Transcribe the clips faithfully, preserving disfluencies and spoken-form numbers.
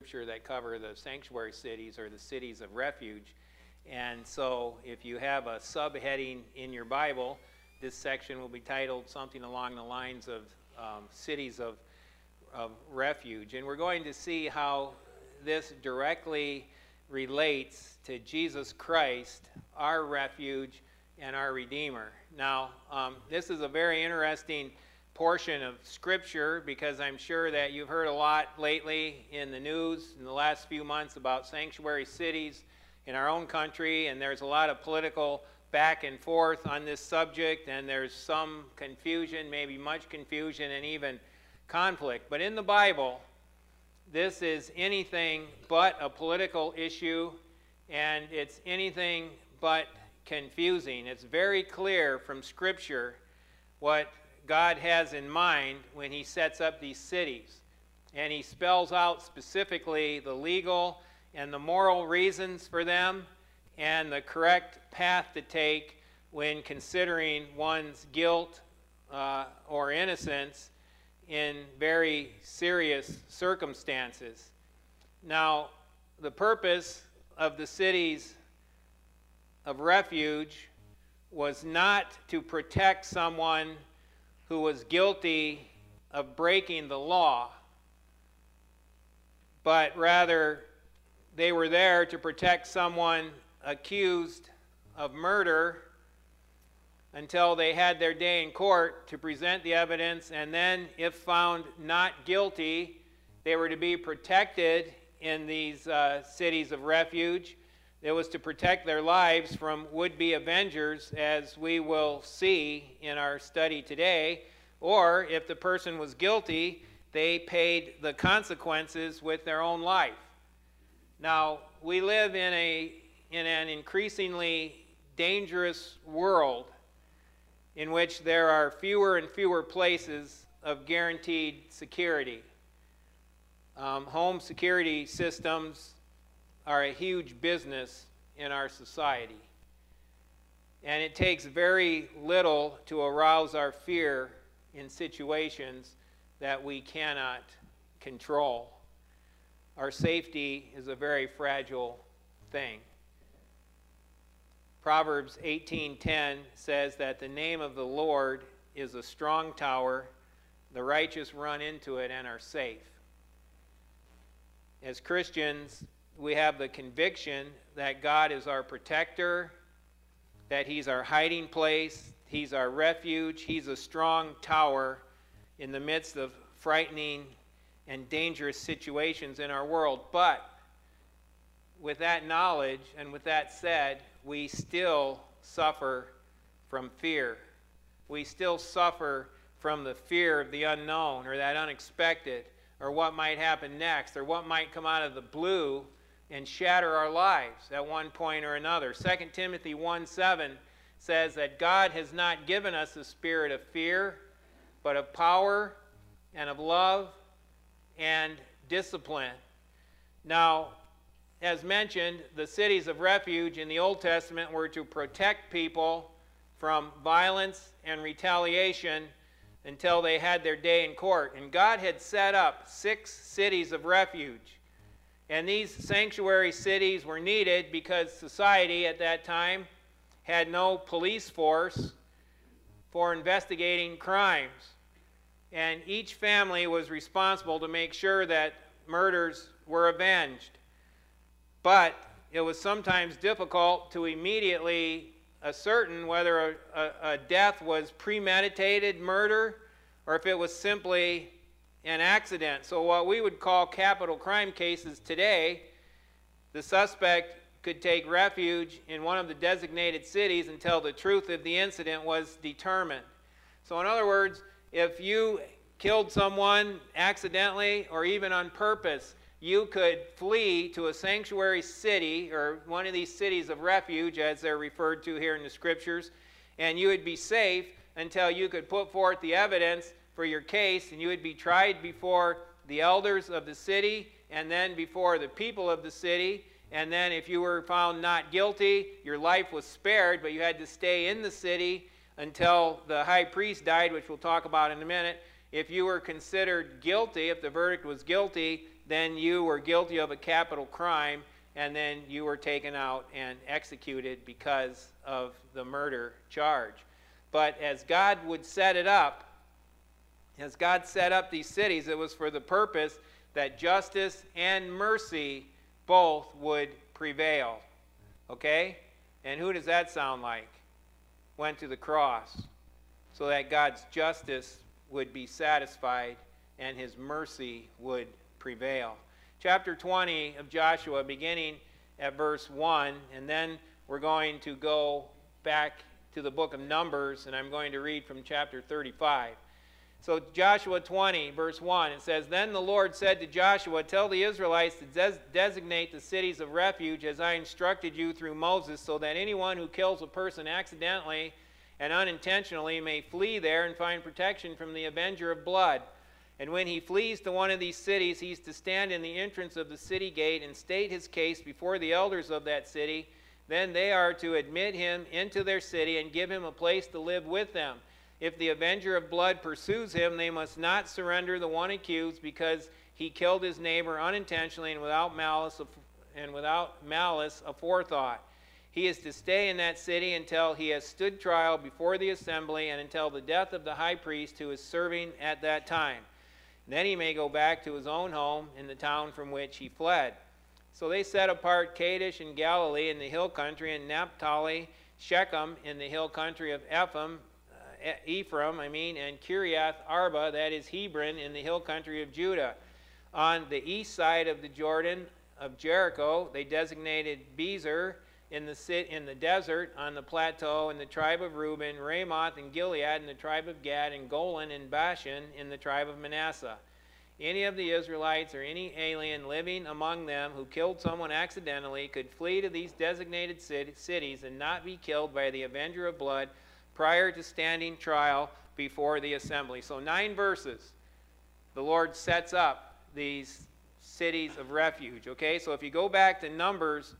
Scripture that cover the sanctuary cities or the cities of refuge. And so if you have a subheading in your Bible, this section will be titled something along the lines of um, cities of, of refuge. And we're going to see how this directly relates to Jesus Christ, our refuge and our Redeemer. Now, um, this is a very interesting portion of Scripture because I'm sure that you've heard a lot lately in the news in the last few months about sanctuary cities in our own country, and there's a lot of political back and forth on this subject, and there's some confusion, maybe much confusion, and even conflict. But in the Bible, this is anything but a political issue, and it's anything but confusing. It's very clear from Scripture what God has in mind when he sets up these cities. And he spells out specifically the legal and the moral reasons for them and the correct path to take when considering one's guilt uh, or innocence in very serious circumstances. Now, the purpose of the cities of refuge was not to protect someone who was guilty of breaking the law, but rather they were there to protect someone accused of murder until they had their day in court to present the evidence, and then if found not guilty, they were to be protected in these uh, cities of refuge. It was to protect their lives from would-be avengers, as we will see in our study today, or if the person was guilty, they paid the consequences with their own life. Now, we live in, a, in an increasingly dangerous world in which there are fewer and fewer places of guaranteed security. Um, home security systems are a huge business in our society. And it takes very little to arouse our fear in situations that we cannot control. Our safety is a very fragile thing. Proverbs eighteen ten says that the name of the Lord is a strong tower. The righteous run into it and are safe. As Christians, we have the conviction that God is our protector, that he's our hiding place, he's our refuge, he's a strong tower in the midst of frightening and dangerous situations in our world. But with that knowledge and with that said, we still suffer from fear. We still suffer from the fear of the unknown or that unexpected or what might happen next or what might come out of the blue and shatter our lives at one point or another. Second Timothy one seven says that God has not given us a spirit of fear, but of power and of love and discipline. Now, as mentioned, the cities of refuge in the Old Testament were to protect people from violence and retaliation until they had their day in court. And God had set up six cities of refuge. And these sanctuary cities were needed because society at that time had no police force for investigating crimes. And each family was responsible to make sure that murders were avenged. But it was sometimes difficult to immediately ascertain whether a, a, a death was premeditated murder or if it was simply an accident. So what we would call capital crime cases today, the suspect could take refuge in one of the designated cities until the truth of the incident was determined. So in other words, if you killed someone accidentally or even on purpose, you could flee to a sanctuary city or one of these cities of refuge, as they're referred to here in the Scriptures, and you would be safe until you could put forth the evidence for your case, and you would be tried before the elders of the city and then before the people of the city. And then if you were found not guilty, your life was spared, but you had to stay in the city until the high priest died, which we'll talk about in a minute. If you were considered guilty, if the verdict was guilty, then you were guilty of a capital crime, and then you were taken out and executed because of the murder charge. But as God would set it up, as God set up these cities, it was for the purpose that justice and mercy both would prevail. Okay? And who does that sound like? Went to the cross so that God's justice would be satisfied and his mercy would prevail. Chapter twenty of Joshua, beginning at verse one, and then we're going to go back to the book of Numbers, and I'm going to read from chapter thirty-five. So Joshua twenty, verse one, it says, "Then the Lord said to Joshua, tell the Israelites to des- designate the cities of refuge as I instructed you through Moses, so that anyone who kills a person accidentally and unintentionally may flee there and find protection from the avenger of blood. And when he flees to one of these cities, he's to stand in the entrance of the city gate and state his case before the elders of that city. Then they are to admit him into their city and give him a place to live with them. If the avenger of blood pursues him, they must not surrender the one accused, because he killed his neighbor unintentionally and without malice and without malice aforethought. He is to stay in that city until he has stood trial before the assembly and until the death of the high priest who is serving at that time. Then he may go back to his own home in the town from which he fled." So they set apart Kadesh in Galilee in the hill country, and Naphtali, Shechem in the hill country of Ephraim, uh, Ephraim, I mean, and Kiriath Arba, that is Hebron, in the hill country of Judah. On the east side of the Jordan of Jericho, they designated Bezer in the sit in the desert on the plateau in the tribe of Reuben, Ramoth and Gilead in the tribe of Gad, and Golan and Bashan in the tribe of Manasseh. Any of the Israelites or any alien living among them who killed someone accidentally could flee to these designated cities and not be killed by the avenger of blood prior to standing trial before the assembly. So nine verses, the Lord sets up these cities of refuge. Okay, so if you go back to Numbers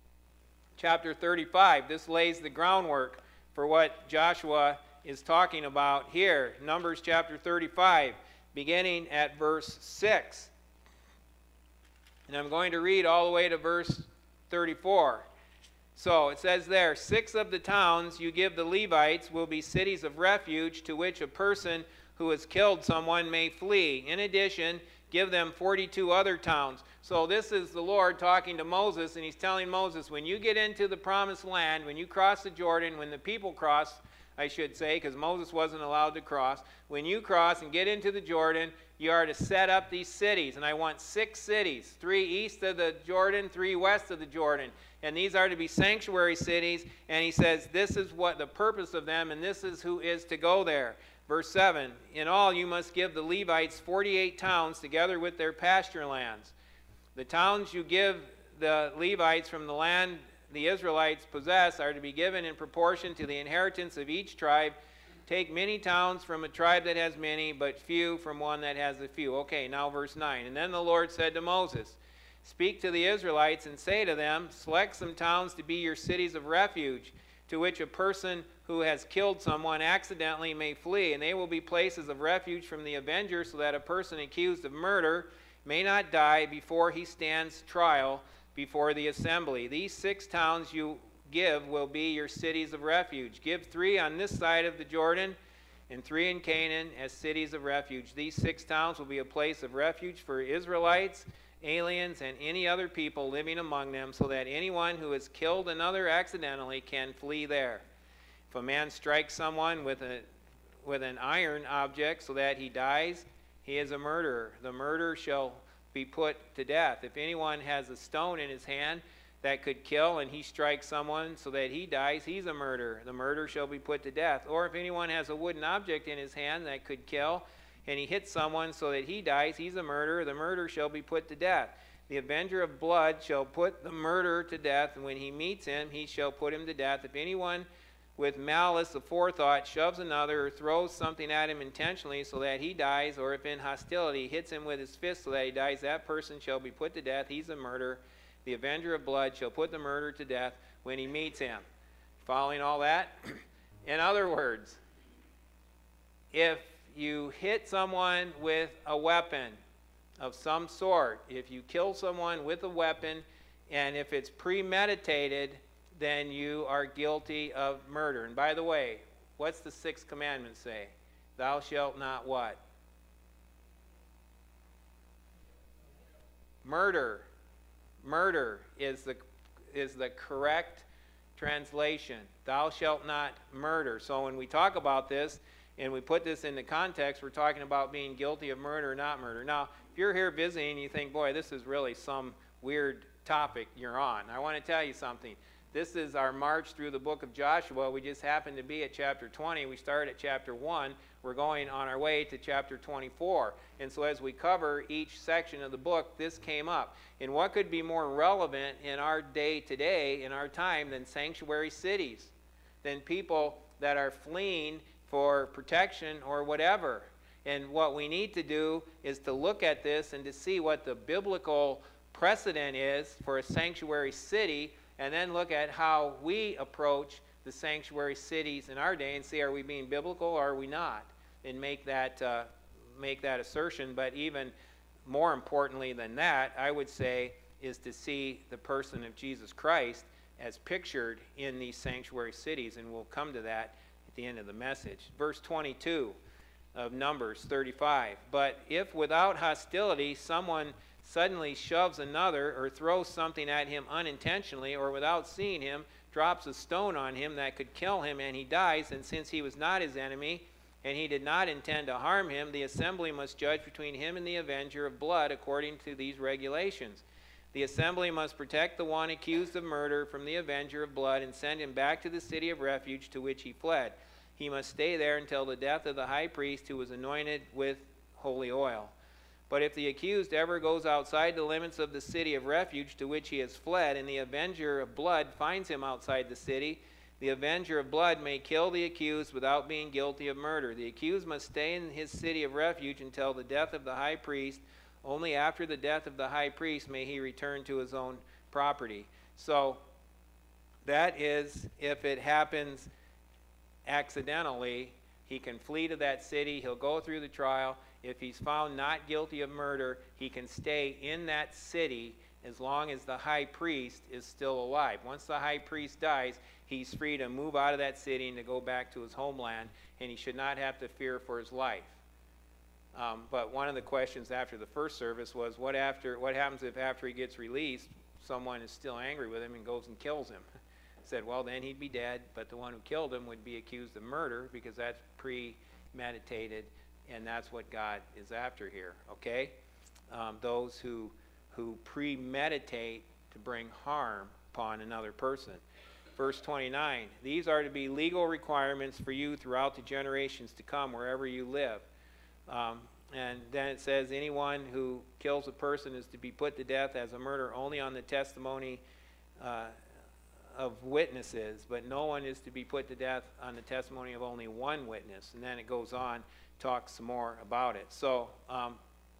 chapter thirty-five, this lays the groundwork for what Joshua is talking about here. Numbers chapter thirty-five, beginning at verse six. And I'm going to read all the way to verse thirty-four. So it says there, "Six of the towns you give the Levites will be cities of refuge to which a person who has killed someone may flee. In addition, give them forty-two other towns." So this is the Lord talking to Moses, and he's telling Moses, when you get into the promised land, when you cross the Jordan, when the people cross, I should say, because Moses wasn't allowed to cross, when you cross and get into the Jordan, you are to set up these cities. And I want six cities, three east of the Jordan, three west of the Jordan. And these are to be sanctuary cities. And he says this is what the purpose of them, and this is who is to go there. Verse seven, "In all you must give the Levites forty-eight towns together with their pasture lands. The towns you give the Levites from the land the Israelites possess are to be given in proportion to the inheritance of each tribe. Take many towns from a tribe that has many, but few from one that has a few." Okay, now verse nine. "And then the Lord said to Moses, speak to the Israelites and say to them, select some towns to be your cities of refuge, to which a person who has killed someone accidentally may flee, and they will be places of refuge from the avenger, so that a person accused of murder may not die before he stands trial before the assembly. These six towns you give will be your cities of refuge. Give three on this side of the Jordan and three in Canaan as cities of refuge. These six towns will be a place of refuge for Israelites, aliens, and any other people living among them, so that anyone who has killed another accidentally can flee there. If a man strikes someone with a with an iron object so that he dies, he is a murderer. The murderer shall be put to death. If anyone has a stone in his hand that could kill, and he strikes someone so that he dies, he's a murderer. The murderer shall be put to death. Or if anyone has a wooden object in his hand that could kill, and he hits someone so that he dies, he's a murderer. The murderer shall be put to death. The avenger of blood shall put the murderer to death, and when he meets him, he shall put him to death. If anyone with malice aforethought shoves another or throws something at him intentionally so that he dies, or if in hostility hits him with his fist so that he dies, that person shall be put to death. He's a murderer. The avenger of blood shall put the murderer to death when he meets him. Following all that? In other words, if you hit someone with a weapon, of some sort, if you kill someone with a weapon, and if it's premeditated, then you are guilty of murder. And by the way, what's the sixth commandment say? Thou shalt not what? Murder. Murder is the, is the correct translation. Thou shalt not murder. So when we talk about this, and we put this into context, we're talking about being guilty of murder or not murder. Now, if you're here visiting and you think, boy, this is really some weird topic you're on, I want to tell you something. This is our march through the book of Joshua. We just happen to be at chapter twenty. We started at chapter one. We're going on our way to chapter twenty-four. And so as we cover each section of the book, this came up. And what could be more relevant in our day today, in our time, than sanctuary cities, than people that are fleeing for protection or whatever? And what we need to do is to look at this and to see what the biblical precedent is for a sanctuary city, and then look at how we approach the sanctuary cities in our day and see, are we being biblical or are we not? And make that, uh, make that assertion. But even more importantly than that, I would say, is to see the person of Jesus Christ as pictured in these sanctuary cities, and we'll come to that at the end of the message. Verse twenty-two of Numbers thirty-five. But if without hostility someone suddenly shoves another or throws something at him unintentionally, or without seeing him drops a stone on him that could kill him, and he dies, and since he was not his enemy and he did not intend to harm him, the assembly must judge between him and the avenger of blood according to these regulations. The assembly must protect the one accused of murder from the avenger of blood and send him back to the city of refuge to which he fled. He must stay there until the death of the high priest who was anointed with holy oil. But if the accused ever goes outside the limits of the city of refuge to which he has fled, and the avenger of blood finds him outside the city, the avenger of blood may kill the accused without being guilty of murder. The accused must stay in his city of refuge until the death of the high priest. Only after the death of the high priest may he return to his own property. So that is, if it happens accidentally, he can flee to that city. He'll go through the trial. If he's found not guilty of murder, he can stay in that city as long as the high priest is still alive. Once the high priest dies, he's free to move out of that city and to go back to his homeland, and he should not have to fear for his life. Um, but one of the questions after the first service was, what after? What happens if after he gets released, someone is still angry with him and goes and kills him? I said, well, then he'd be dead, but the one who killed him would be accused of murder because that's premeditated, and that's what God is after here, okay? Um, those who, who premeditate to bring harm upon another person. Verse twenty-nine, these are to be legal requirements for you throughout the generations to come wherever you live. Um, and then it says anyone who kills a person is to be put to death as a murder only on the testimony uh, of witnesses, but no one is to be put to death on the testimony of only one witness. And then it goes on, talks some more about it. So um,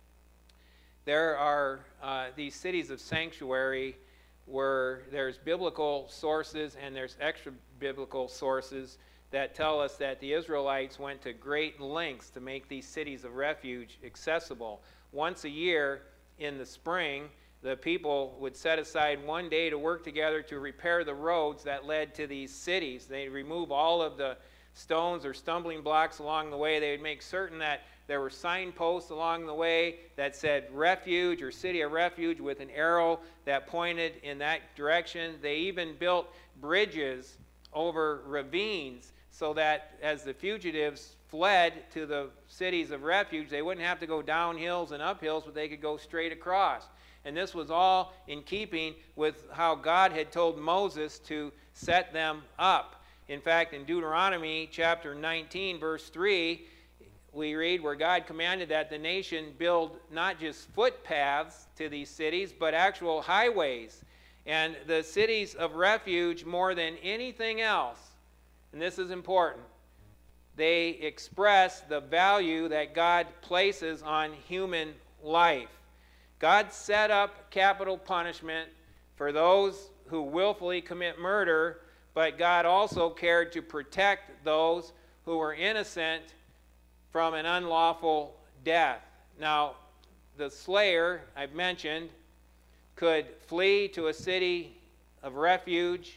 there are uh, these cities of sanctuary where there's biblical sources and there's extra biblical sources that tell us that the Israelites went to great lengths to make these cities of refuge accessible. Once a year in the spring, the people would set aside one day to work together to repair the roads that led to these cities. They'd remove all of the stones or stumbling blocks along the way. They would make certain that there were signposts along the way that said refuge or city of refuge with an arrow that pointed in that direction. They even built bridges over ravines so that as the fugitives fled to the cities of refuge, they wouldn't have to go down hills and up hills, but they could go straight across. And this was all in keeping with how God had told Moses to set them up. In fact, in Deuteronomy chapter nineteen, verse three, we read where God commanded that the nation build not just footpaths to these cities, but actual highways. And the cities of refuge, more than anything else, and this is important, they express the value that God places on human life. God set up capital punishment for those who willfully commit murder, but God also cared to protect those who were innocent from an unlawful death. Now, the slayer, I've mentioned, could flee to a city of refuge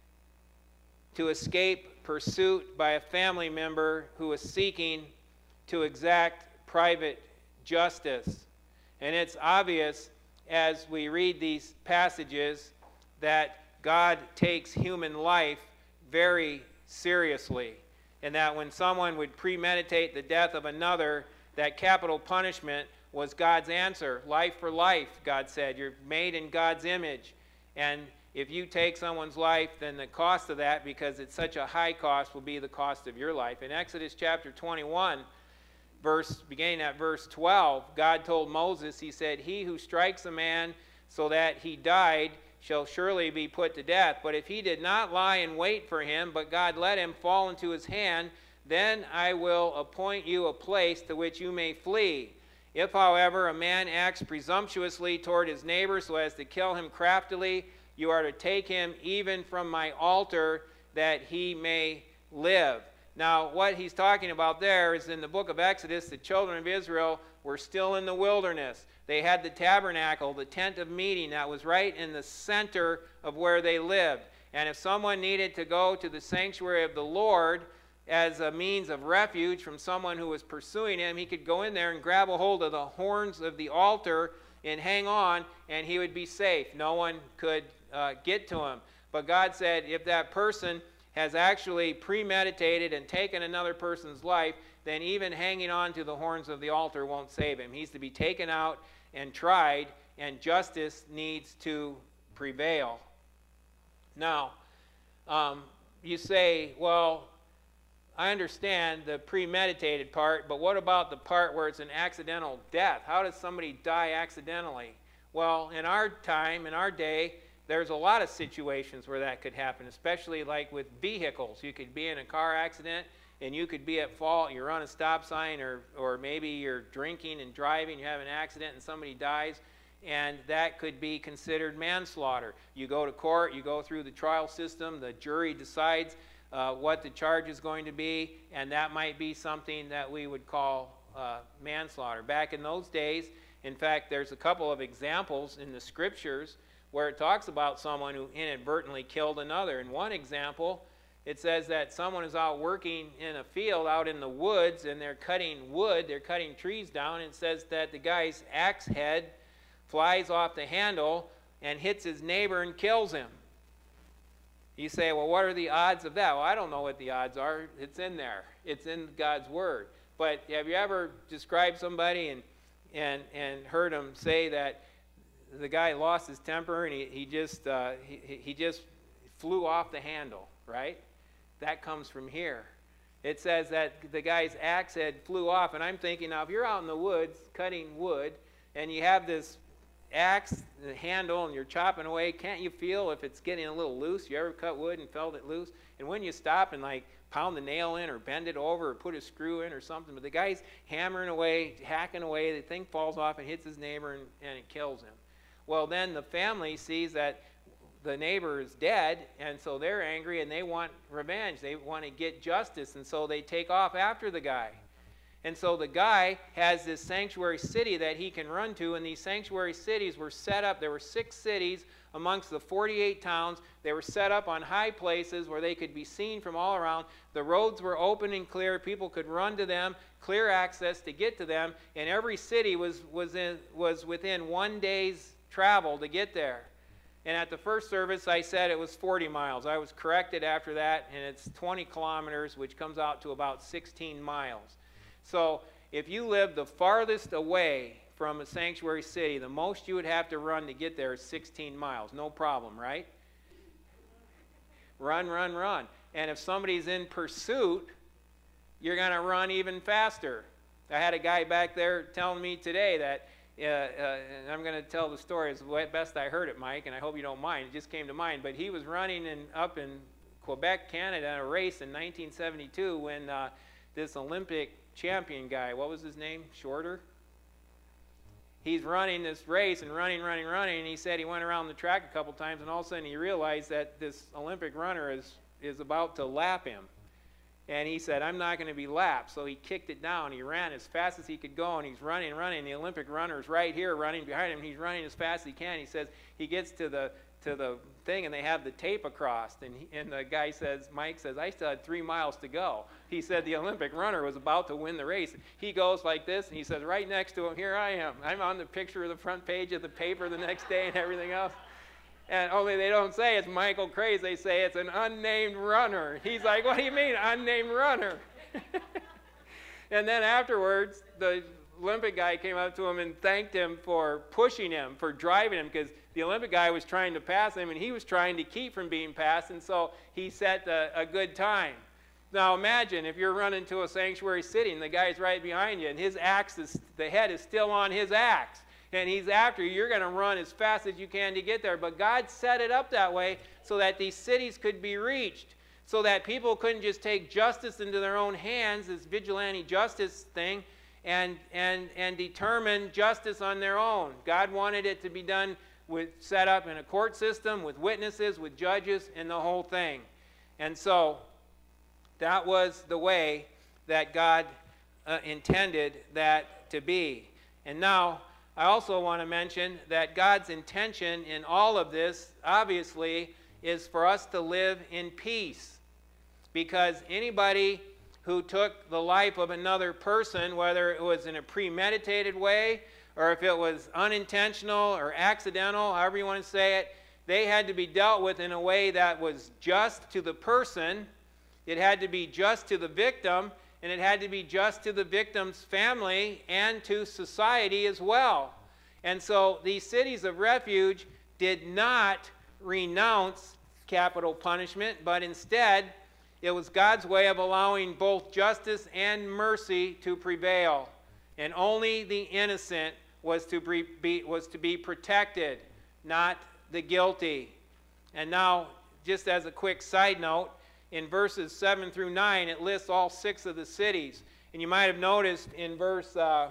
to escape pursuit by a family member who was seeking to exact private justice. And it's obvious as we read these passages that God takes human life very seriously, and that when someone would premeditate the death of another, that capital punishment was God's answer. Life for life, God said. You're made in God's image. And if you take someone's life, then the cost of that, because it's such a high cost, will be the cost of your life. In Exodus chapter twenty-one, verse, beginning at verse twelve, God told Moses, he said, "He who strikes a man so that he died shall surely be put to death. But if he did not lie in wait for him, but God let him fall into his hand, then I will appoint you a place to which you may flee. If, however, a man acts presumptuously toward his neighbor so as to kill him craftily, you are to take him even from my altar, that he may live." Now, what he's talking about there is in the book of Exodus, the children of Israel were still in the wilderness. They had the tabernacle, the tent of meeting, that was right in the center of where they lived. And if someone needed to go to the sanctuary of the Lord as a means of refuge from someone who was pursuing him, he could go in there and grab a hold of the horns of the altar and hang on, and he would be safe. No one could uh, get to him. But God said, if that person has actually premeditated and taken another person's life, then even hanging on to the horns of the altar won't save him. He's to be taken out and tried, and justice needs to prevail. Now, um, you say, well, I understand the premeditated part, but what about the part where it's an accidental death? How does somebody die accidentally? Well, in our time, in our day, there's a lot of situations where that could happen, especially like with vehicles. You could be in a car accident and you could be at fault. You're on a stop sign, or, or maybe you're drinking and driving, you have an accident and somebody dies, and that could be considered manslaughter. You go to court, you go through the trial system, the jury decides uh, what the charge is going to be, and that might be something that we would call uh, manslaughter. Back in those days, in fact, there's a couple of examples in the scriptures where it talks about someone who inadvertently killed another. In one example, it says that someone is out working in a field out in the woods, and they're cutting wood, they're cutting trees down, and it says that the guy's axe head flies off the handle and hits his neighbor and kills him. You say, well, what are the odds of that? Well, I don't know what the odds are. It's in there. It's in God's Word. But have you ever described somebody and, and, and heard them say that the guy lost his temper and he, he, just, uh, he, he just flew off the handle, right? That comes from here. It says that the guy's axe head flew off, and I'm thinking, now if you're out in the woods cutting wood and you have this axe the handle and you're chopping away, can't you feel if it's getting a little loose? You ever cut wood and felt it loose? And when you stop and like pound the nail in or bend it over or put a screw in or something, but the guy's hammering away, hacking away, the thing falls off and hits his neighbor, and, and it kills him. Well, then the family sees that the neighbor is dead, and so they're angry and they want revenge. They want to get justice, and so they take off after the guy. And so the guy has this sanctuary city that he can run to, and these sanctuary cities were set up. There were six cities amongst the forty-eight towns. They were set up on high places where they could be seen from all around. The roads were open and clear. People could run to them, clear access to get to them, and every city was, was, in, was within one day's travel to get there. And at the first service, I said it was forty miles. I was corrected after that, and it's twenty kilometers, which comes out to about sixteen miles. So if you live the farthest away from a sanctuary city, the most you would have to run to get there is sixteen miles. No problem, right? Run, run, run. And if somebody's in pursuit, you're going to run even faster. I had a guy back there telling me today that Uh, uh, and I'm going to tell the story as best I heard it, Mike, and I hope you don't mind. It just came to mind. But he was running in, up in Quebec, Canada, in a race in nineteen seventy-two when uh, this Olympic champion guy, what was his name? Shorter? He's running this race and running, running, running, and he said he went around the track a couple times, and all of a sudden he realized that this Olympic runner is, is about to lap him. And he said, I'm not going to be lapped. So he kicked it down. He ran as fast as he could go, and he's running, running. The Olympic runner is right here running behind him. He's running as fast as he can. He says he gets to the to the thing, and they have the tape across. And, he, and the guy says, Mike says, I still had three miles to go. He said the Olympic runner was about to win the race. He goes like this, and he says, right next to him, here I am. I'm on the picture of the front page of the paper the next day and everything else. And only they don't say it's Michael Craze. They say it's an unnamed runner. He's like, what do you mean, unnamed runner? And then afterwards, the Olympic guy came up to him and thanked him for pushing him, for driving him, because the Olympic guy was trying to pass him, and he was trying to keep from being passed, and so he set a, a good time. Now imagine if you're running to a sanctuary city, and the guy's right behind you, and his axe is, the head is still on his axe, and he's after you. You're going to run as fast as you can to get there. But God set it up that way so that these cities could be reached, so that people couldn't just take justice into their own hands, this vigilante justice thing, and, and, and determine justice on their own. God wanted it to be done with, set up in a court system, with witnesses, with judges, and the whole thing. And so that was the way that God uh, intended that to be. And now I also want to mention that God's intention in all of this, obviously, is for us to live in peace. Because anybody who took the life of another person, whether it was in a premeditated way, or if it was unintentional or accidental, however you want to say it, they had to be dealt with in a way that was just to the person, it had to be just to the victim, and it had to be just to the victim's family and to society as well. And so these cities of refuge did not renounce capital punishment, but instead it was God's way of allowing both justice and mercy to prevail. And only the innocent was to be, was to be protected, not the guilty. And now, just as a quick side note, in verses seven through nine, it lists all six of the cities. And you might have noticed in verse uh,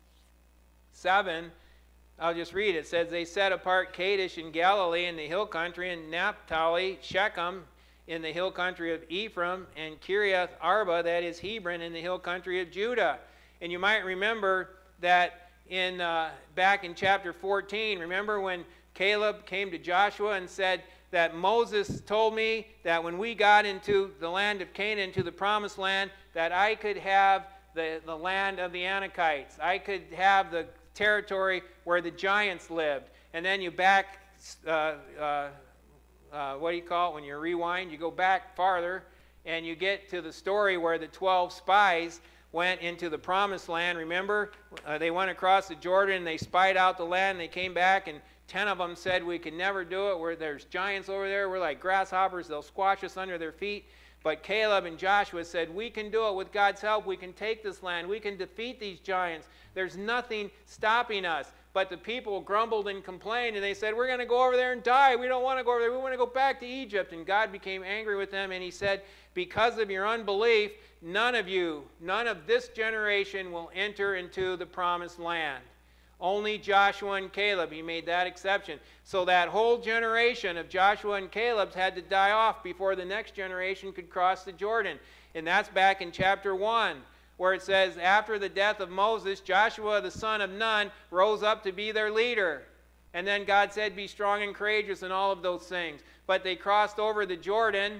seven, I'll just read it. It says, they set apart Kadesh in Galilee in the hill country, and Naphtali, Shechem in the hill country of Ephraim, and Kiriath Arba, that is Hebron, in the hill country of Judah. And you might remember that in uh, back in chapter fourteen, remember when Caleb came to Joshua and said that Moses told me that when we got into the land of Canaan, into the promised land, that I could have the, the land of the Anakites. I could have the territory where the giants lived. And then you back, uh, uh, uh, what do you call it, when you rewind? You go back farther, and you get to the story where the twelve spies went into the promised land. Remember, uh, they went across the Jordan, they spied out the land, they came back, and ten of them said, we can never do it. Where there's giants over there, we're like grasshoppers, they'll squash us under their feet. But Caleb and Joshua said, we can do it with God's help. We can take this land. We can defeat these giants. There's nothing stopping us. But the people grumbled and complained, and they said, we're going to go over there and die. We don't want to go over there. We want to go back to Egypt. And God became angry with them, and he said, because of your unbelief, none of you, none of this generation will enter into the promised land. Only Joshua and Caleb, he made that exception. So that whole generation of Joshua and Caleb's had to die off before the next generation could cross the Jordan. And that's back in chapter one, where it says, after the death of Moses, Joshua the son of Nun rose up to be their leader. And then God said, be strong and courageous and all of those things. But they crossed over the Jordan,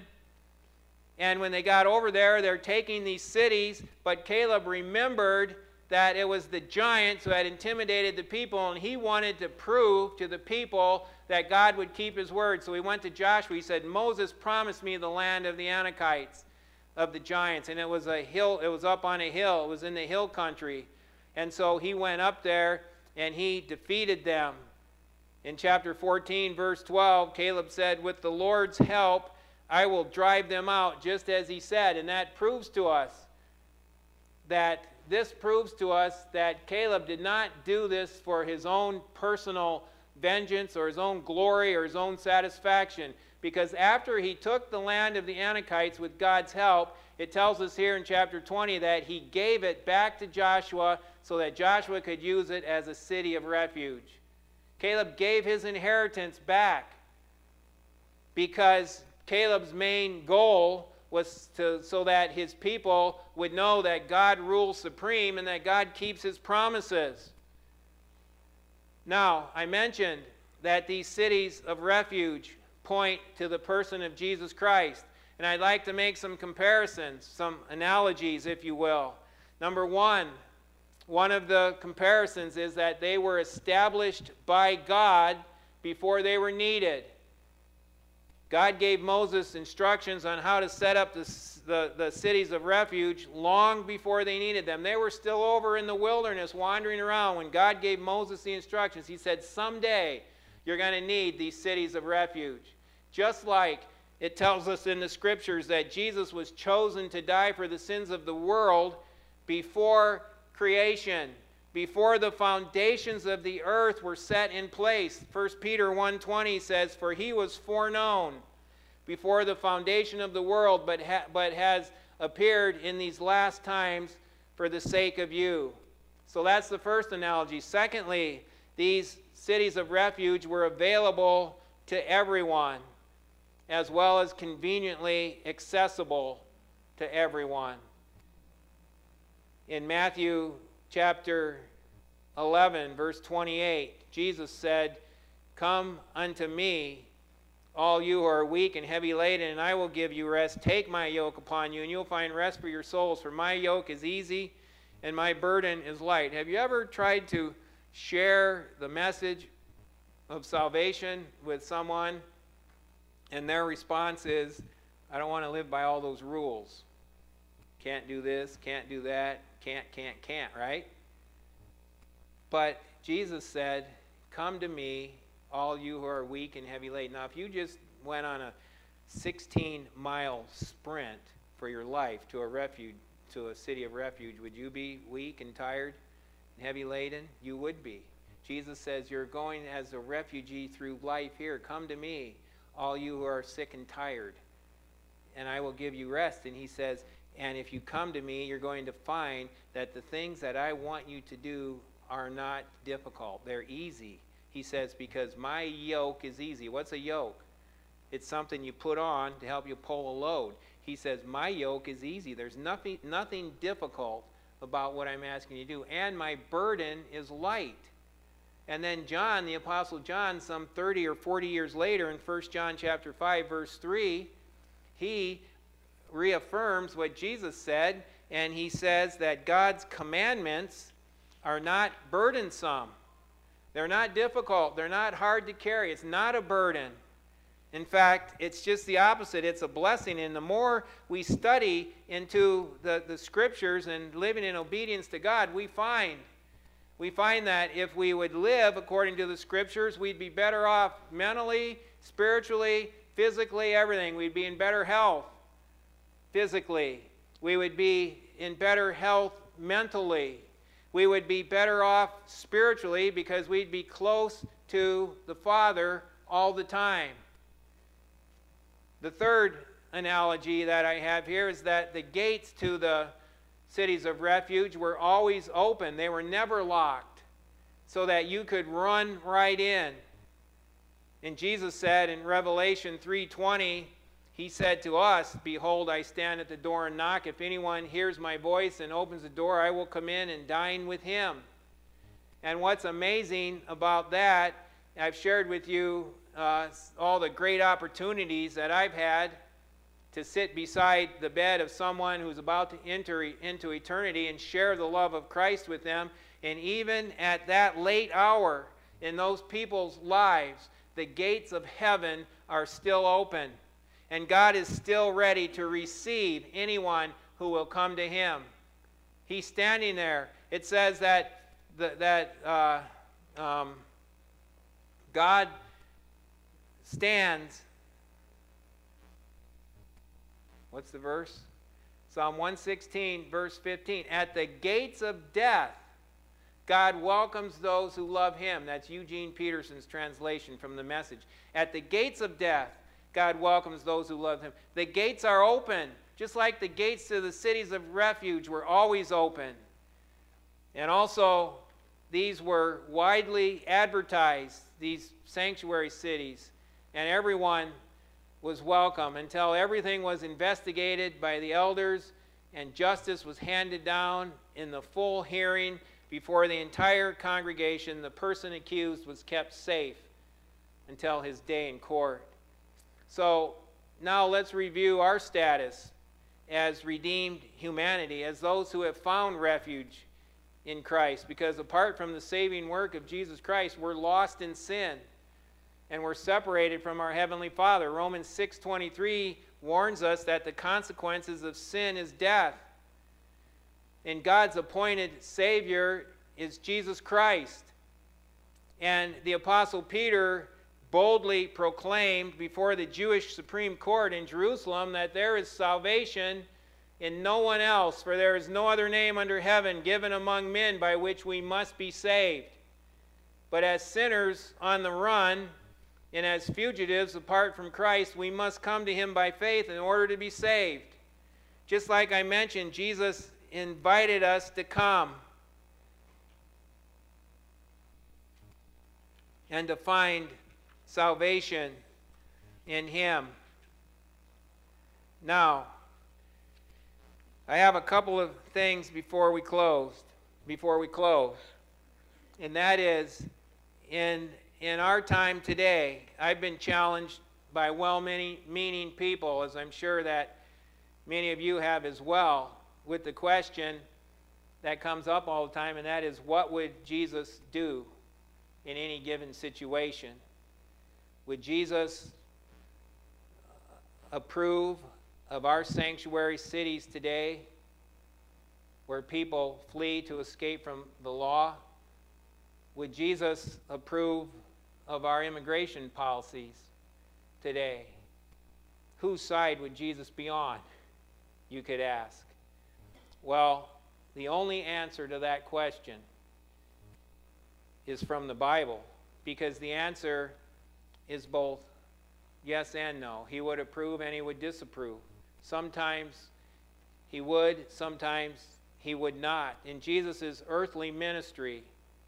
and when they got over there, they're taking these cities, but Caleb remembered that it was the giants who had intimidated the people, and he wanted to prove to the people that God would keep his word. So he went to Joshua. He said, Moses promised me the land of the Anakites, of the giants, and it was a hill, it was up on a hill, it was in the hill country. And so he went up there and he defeated them. In chapter fourteen, verse twelve, Caleb said, with the Lord's help, I will drive them out, just as he said. And that proves to us that this proves to us that Caleb did not do this for his own personal vengeance or his own glory or his own satisfaction. Because after he took the land of the Anakites with God's help, it tells us here in chapter twenty that he gave it back to Joshua so that Joshua could use it as a city of refuge. Caleb gave his inheritance back because Caleb's main goal was to, so that his people would know that God rules supreme and that God keeps his promises. Now, I mentioned that these cities of refuge point to the person of Jesus Christ. And I'd like to make some comparisons, some analogies, if you will. Number one, one of the comparisons is that they were established by God before they were needed. God gave Moses instructions on how to set up the, the, the cities of refuge long before they needed them. They were still over in the wilderness wandering around when God gave Moses the instructions. He said, someday you're going to need these cities of refuge. Just like it tells us in the scriptures that Jesus was chosen to die for the sins of the world before creation, before the foundations of the earth were set in place. First Peter one twenty says, for he was foreknown before the foundation of the world, but, ha but has appeared in these last times for the sake of you. So that's the first analogy. Secondly, these cities of refuge were available to everyone, as well as conveniently accessible to everyone. In Matthew chapter eleven, verse twenty-eight, Jesus said, come unto me, all you who are weak and heavy laden, and I will give you rest. Take my yoke upon you, and you'll find rest for your souls, for my yoke is easy and my burden is light. Have you ever tried to share the message of salvation with someone, and their response is, I don't want to live by all those rules. Can't do this, can't do that, can't, can't, can't, right? But Jesus said, come to me, all you who are weak and heavy laden. Now, if you just went on a sixteen mile sprint for your life to a refuge, to a city of refuge, would you be weak and tired and heavy laden? You would be. Jesus says, you're going as a refugee through life here. Come to me, all you who are sick and tired, and I will give you rest. And he says, and if you come to me, you're going to find that the things that I want you to do are not difficult. They're easy. He says, because my yoke is easy. What's a yoke? It's something you put on to help you pull a load. He says, my yoke is easy. There's nothing, nothing difficult about what I'm asking you to do. And my burden is light. And then John, the Apostle John, some thirty or forty years later, in First John chapter five, verse three, he reaffirms what Jesus said, and he says that God's commandments are not burdensome. They're not difficult. They're not hard to carry. It's not a burden. In fact, it's just the opposite. It's a blessing. And the more we study into the, the scriptures and living in obedience to God, we find, we find that if we would live according to the scriptures, we'd be better off mentally, spiritually, physically, everything. We'd be in better health physically. We would be in better health mentally. We would be better off spiritually because we'd be close to the Father all the time. The third analogy that I have here is that the gates to the cities of refuge were always open. They were never locked, so that you could run right in. And Jesus said in Revelation three twenty, he said to us, behold, I stand at the door and knock. If anyone hears my voice and opens the door, I will come in and dine with him. And what's amazing about that, I've shared with you uh, all the great opportunities that I've had to sit beside the bed of someone who's about to enter into eternity and share the love of Christ with them. And even at that late hour in those people's lives, the gates of heaven are still open. And God is still ready to receive anyone who will come to him. He's standing there. It says that, the, that uh, um, God stands. What's the verse? Psalm one sixteen, verse fifteen. At the gates of death, God welcomes those who love him. That's Eugene Peterson's translation from the Message. At the gates of death, God welcomes those who love him. The gates are open, just like the gates to the cities of refuge were always open. And also, these were widely advertised, these sanctuary cities. And everyone was welcome until everything was investigated by the elders and justice was handed down in the full hearing before the entire congregation. The person accused was kept safe until his day in court. So now let's review our status as redeemed humanity, as those who have found refuge in Christ, because apart from the saving work of Jesus Christ, we're lost in sin and we're separated from our Heavenly Father. Romans six twenty-three warns us that the consequences of sin is death. And God's appointed Savior is Jesus Christ. And the Apostle Peter boldly proclaimed before the Jewish Supreme Court in Jerusalem that there is salvation in no one else, for there is no other name under heaven given among men by which we must be saved. But as sinners on the run and as fugitives apart from Christ, we must come to him by faith in order to be saved. Just like I mentioned, Jesus invited us to come and to find salvation in him. Now, I have a couple of things before we close, before we close. And that is, in, in our time today, I've been challenged by well-meaning people, as I'm sure that many of you have as well, with the question that comes up all the time, and that is, what would Jesus do in any given situation? Would Jesus approve of our sanctuary cities today, where people flee to escape from the law? Would Jesus approve of our immigration policies today? Whose side would Jesus be on, you could ask? Well, the only answer to that question is from the Bible, because the answer is both yes and no. He would approve and he would disapprove. Sometimes he would, sometimes he would not. In Jesus' earthly ministry,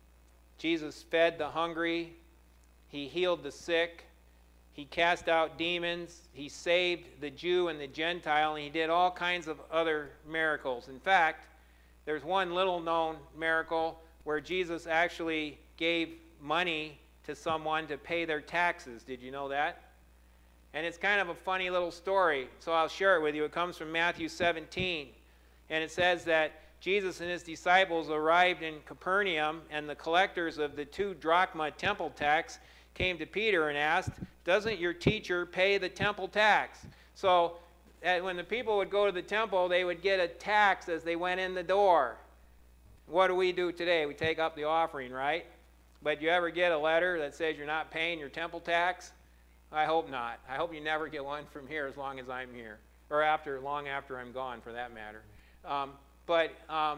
Jesus fed the hungry, he healed the sick, he cast out demons, he saved the Jew and the Gentile, and he did all kinds of other miracles. In fact, there's one little known miracle where Jesus actually gave money to someone to pay their taxes. Did you know that? And it's kind of a funny little story, so I'll share it with you. It comes from Matthew seventeen, and it says that Jesus and his disciples arrived in Capernaum, and the collectors of the two drachma temple tax came to Peter and asked, "Doesn't your teacher pay the temple tax?" So uh, when the people would go to the temple, they would get a tax as they went in the door. What do we do today? We take up the offering, right? But you ever get a letter that says you're not paying your temple tax? I hope not. I hope you never get one from here as long as I'm here, or after, long after I'm gone, for that matter. Um, but um,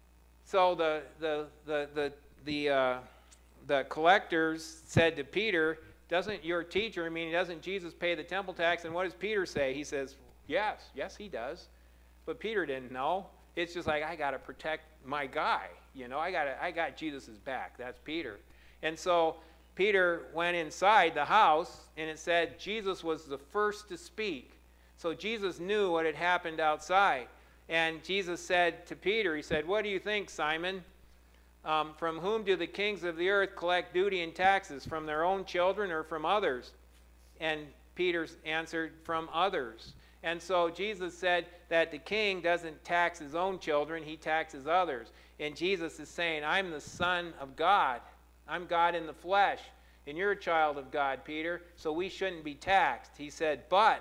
so the the the the the, uh, the collectors said to Peter, "Doesn't your teacher, I mean, doesn't Jesus pay the temple tax?" And what does Peter say? He says, "Yes, yes, he does." But Peter didn't know. It's just like, I got to protect my guy. You know, I got I got Jesus' back. That's Peter. And so Peter went inside the house, and it said Jesus was the first to speak. So Jesus knew what had happened outside. And Jesus said to Peter, he said, "What do you think, Simon? Um, from whom do the kings of the earth collect duty and taxes? From their own children or from others?" And Peter answered, "From others." And so Jesus said that the king doesn't tax his own children, he taxes others. And Jesus is saying, I'm the Son of God. I'm God in the flesh. And you're a child of God, Peter, so we shouldn't be taxed. He said, but,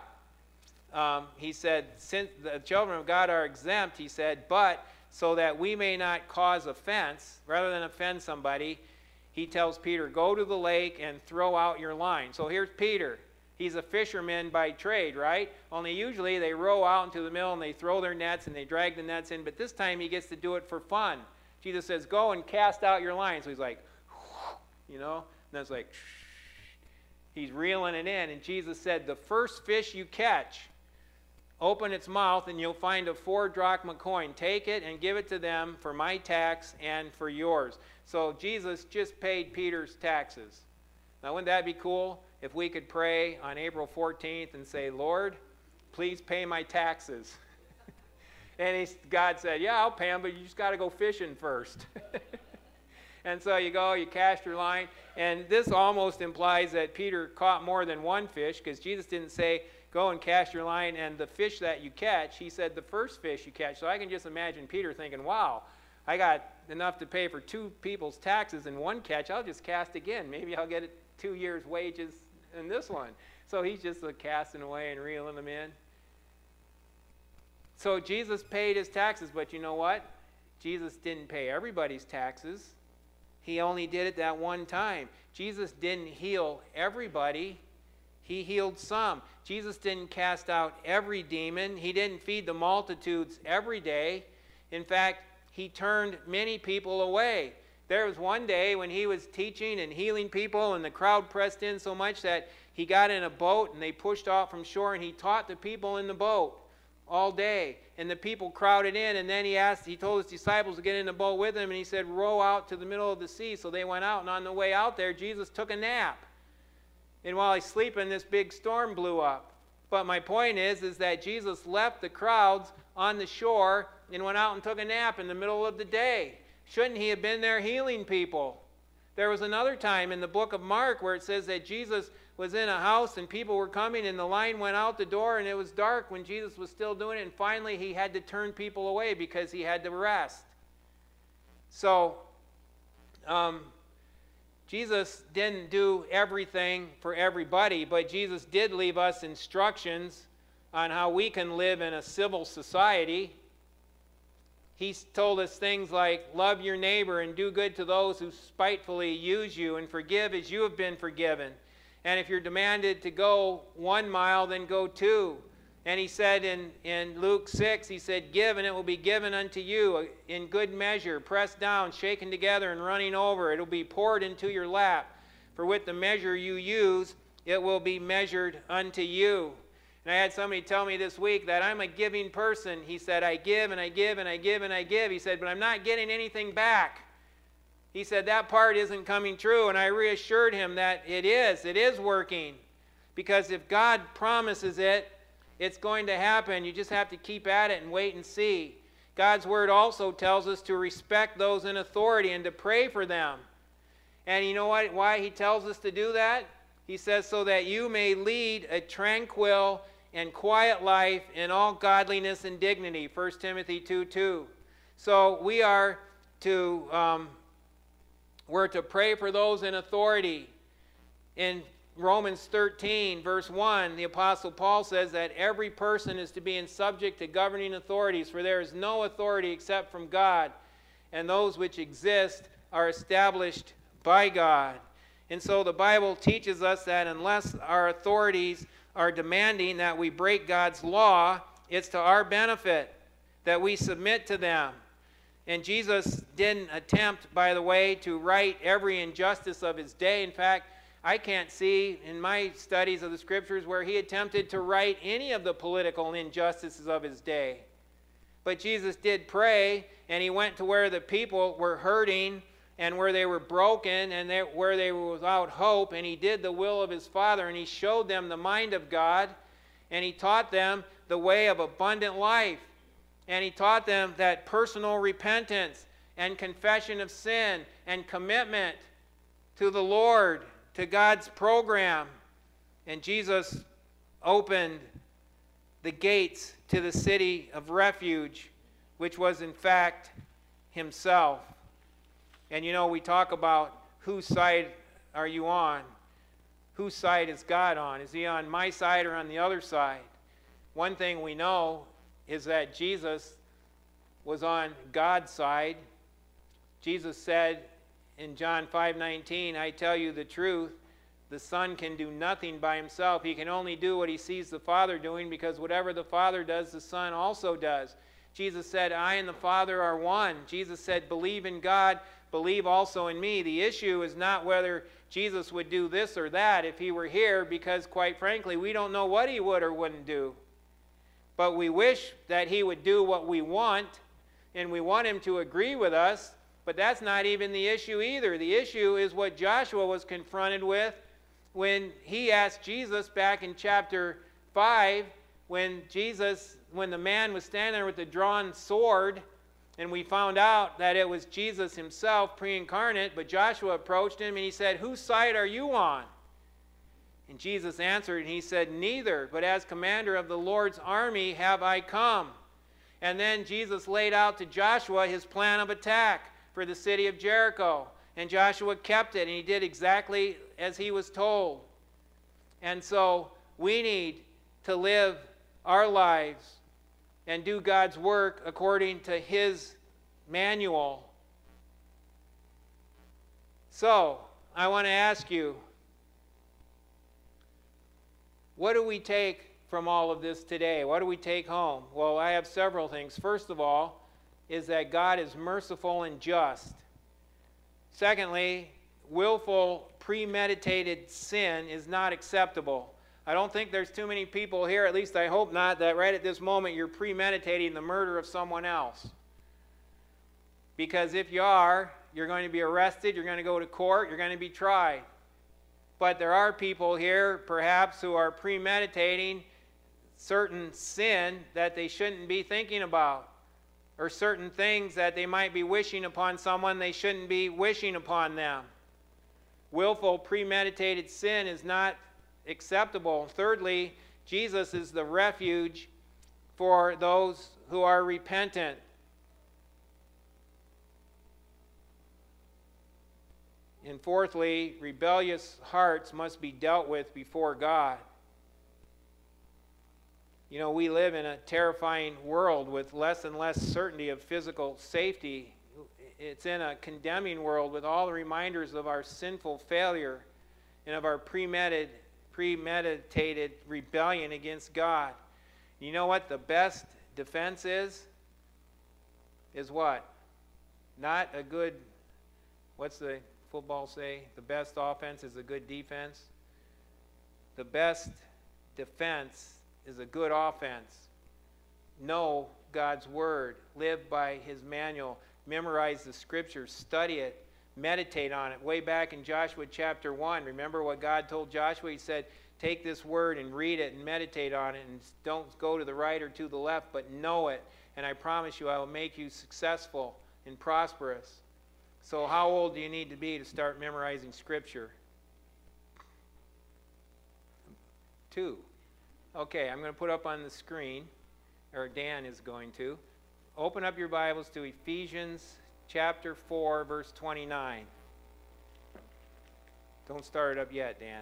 um, he said, since the children of God are exempt, he said, but so that we may not cause offense, rather than offend somebody, he tells Peter, go to the lake and throw out your line. So here's Peter. He's a fisherman by trade, right? Only usually they row out into the middle and they throw their nets and they drag the nets in, but this time he gets to do it for fun. Jesus says, go and cast out your line. So he's like, you know, and it's like, he's reeling it in. And Jesus said, the first fish you catch, open its mouth and you'll find a four drachma coin. Take it and give it to them for my tax and for yours. So Jesus just paid Peter's taxes. Now, wouldn't that be cool? if we could pray on April fourteenth and say, Lord, please pay my taxes. And he, God said, yeah, I'll pay them, but you just got to go fishing first. And so you go, you cast your line. And this almost implies that Peter caught more than one fish, because Jesus didn't say, go and cast your line and the fish that you catch. He said the first fish you catch. So I can just imagine Peter thinking, wow, I got enough to pay for two people's taxes in one catch. I'll just cast again. Maybe I'll get two years' wages in this one. So he's just uh, casting away and reeling them in. So Jesus paid his taxes, but you know what? Jesus didn't pay everybody's taxes. He only did it that one time. Jesus didn't heal everybody. He healed some. Jesus didn't cast out every demon. He didn't feed the multitudes every day. In fact, he turned many people away. There was one day when he was teaching and healing people, and the crowd pressed in so much that he got in a boat and they pushed off from shore, and he taught the people in the boat all day. And the people crowded in, and then he asked, he told his disciples to get in the boat with him, and he said, row out to the middle of the sea. So they went out, and on the way out there, Jesus took a nap. And while he's sleeping, this big storm blew up. But my point is, is that Jesus left the crowds on the shore and went out and took a nap in the middle of the day. Shouldn't he have been there healing people? There was another time in the book of Mark where it says that Jesus was in a house and people were coming and the line went out the door and it was dark when Jesus was still doing it, and finally he had to turn people away because he had to rest. So, um, Jesus didn't do everything for everybody, but Jesus did leave us instructions on how we can live in a civil society. He told us things like, love your neighbor and do good to those who spitefully use you, and forgive as you have been forgiven. And if you're demanded to go one mile, then go two. And he said in, in Luke six, he said, give and it will be given unto you in good measure, pressed down, shaken together, and running over. It will be poured into your lap. For with the measure you use, it will be measured unto you. And I had somebody tell me this week that I'm a giving person. He said, I give and I give and I give and I give. He said, but I'm not getting anything back. He said, that part isn't coming true. And I reassured him that it is. It is working. Because if God promises it, it's going to happen. You just have to keep at it and wait and see. God's word also tells us to respect those in authority and to pray for them. And you know what? Why he tells us to do that? He says, so that you may lead a tranquil and quiet life in all godliness and dignity. First Timothy two two. So we are to um, we're to pray for those in authority. In Romans thirteen, verse one, the Apostle Paul says that every person is to be in subject to governing authorities, for there is no authority except from God, and those which exist are established by God. And so the Bible teaches us that unless our authorities are demanding that we break God's law, it's to our benefit that we submit to them. And Jesus didn't attempt, by the way, to right every injustice of his day. In fact, I can't see in my studies of the Scriptures where he attempted to right any of the political injustices of his day. But Jesus did pray, and he went to where the people were hurting and where they were broken and they, where they were without hope, and he did the will of his Father, and he showed them the mind of God, and he taught them the way of abundant life, and he taught them that personal repentance and confession of sin and commitment to the Lord, to God's program. And Jesus opened the gates to the city of refuge, which was in fact himself. And you know, we talk about whose side are you on? Whose side is God on? Is he on my side or on the other side? One thing we know is that Jesus was on God's side. Jesus said in John five nineteen, I tell you the truth, the Son can do nothing by himself. He can only do what he sees the Father doing, because whatever the Father does, the Son also does. Jesus said, I and the Father are one. Jesus said, believe in God, believe also in me. The issue is not whether Jesus would do this or that if he were here, because quite frankly, we don't know what he would or wouldn't do. But we wish that he would do what we want, and we want him to agree with us, but that's not even the issue either. The issue is what Joshua was confronted with when he asked Jesus back in chapter five, when Jesus, when the man was standing there with the drawn sword, and we found out that it was Jesus himself, pre-incarnate, but Joshua approached him and he said, "Whose side are you on?" And Jesus answered and he said, "Neither, but as commander of the Lord's army have I come." And then Jesus laid out to Joshua his plan of attack for the city of Jericho. And Joshua kept it, and he did exactly as he was told. And so we need to live our lives and do God's work according to his manual. So, I want to ask you, what do we take from all of this today? What do we take home? Well, I have several things. First of all, is that God is merciful and just. Secondly, willful, premeditated sin is not acceptable. I don't think there's too many people here, at least I hope not, that right at this moment you're premeditating the murder of someone else. Because if you are, you're going to be arrested, you're going to go to court, you're going to be tried. But there are people here, perhaps, who are premeditating certain sin that they shouldn't be thinking about, or certain things that they might be wishing upon someone they shouldn't be wishing upon them. Willful, premeditated sin is not acceptable. Thirdly, Jesus is the refuge for those who are repentant. And fourthly, rebellious hearts must be dealt with before God. You know, we live in a terrifying world with less and less certainty of physical safety. It's in a condemning world with all the reminders of our sinful failure and of our premeditated, premeditated rebellion against God. You know what the best defense is? Is what? Not a good, what's the football say? The best offense is a good defense. The best defense is a good offense. Know God's word. Live by his manual. Memorize the scriptures. Study it. Meditate on it. Way back in Joshua chapter one, remember what God told Joshua? He said, take this word and read it and meditate on it, and don't go to the right or to the left, but know it. And I promise you I will make you successful and prosperous. So how old do you need to be to start memorizing scripture? Two. Okay, I'm going to put up on the screen, or Dan is going to. Open up your Bibles to Ephesians chapter four, verse twenty-nine. Don't start it up yet, Dan.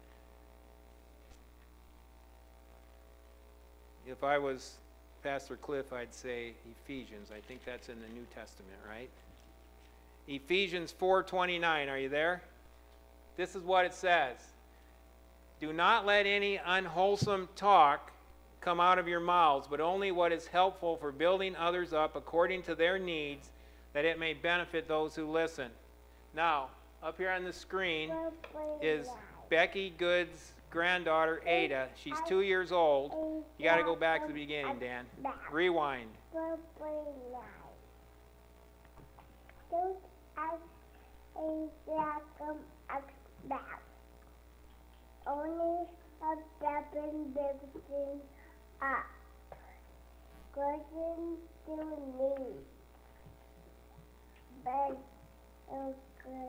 If I was Pastor Cliff, I'd say Ephesians. I think that's in the New Testament, right? Ephesians four twenty-nine, are you there? This is what it says. Do not let any unwholesome talk come out of your mouths, but only what is helpful for building others up according to their needs, that it may benefit those who listen. Now, up here on the screen is Becky Good's granddaughter, Ada. She's two years old. You got to go back to the beginning, Dan. Rewind. Only a seven lifting up. Couldn't do me. But okay.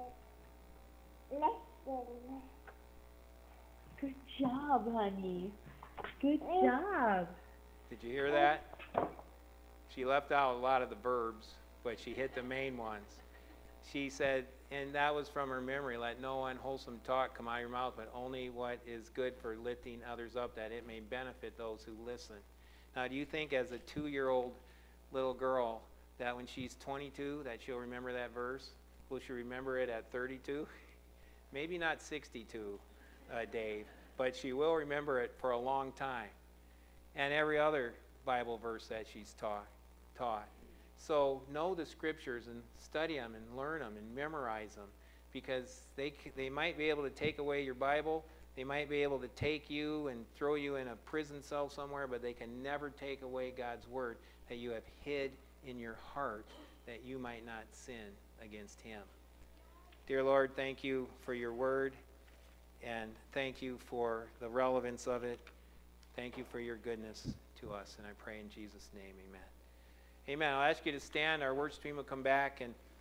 Listen. Good job, honey. Good job. Did you hear that? She left out a lot of the verbs, but she hit the main ones. She said, and that was from her memory, let no unwholesome talk come out of your mouth, but only what is good for lifting others up, that it may benefit those who listen. Now, do you think as a two-year-old little girl that when she's twenty-two that she'll remember that verse? Will she remember it at thirty-two? Maybe not sixty-two, uh, Dave, but she will remember it for a long time. And every other Bible verse that she's taught. taught. So know the scriptures and study them and learn them and memorize them, because they, they might be able to take away your Bible. They might be able to take you and throw you in a prison cell somewhere, but they can never take away God's word that you have hid in your heart, that you might not sin against him. Dear Lord, thank you for your word. And thank you for the relevance of it. Thank you for your goodness to us. And I pray in Jesus' name, amen. Amen. I'll ask you to stand. Our word stream will come back. And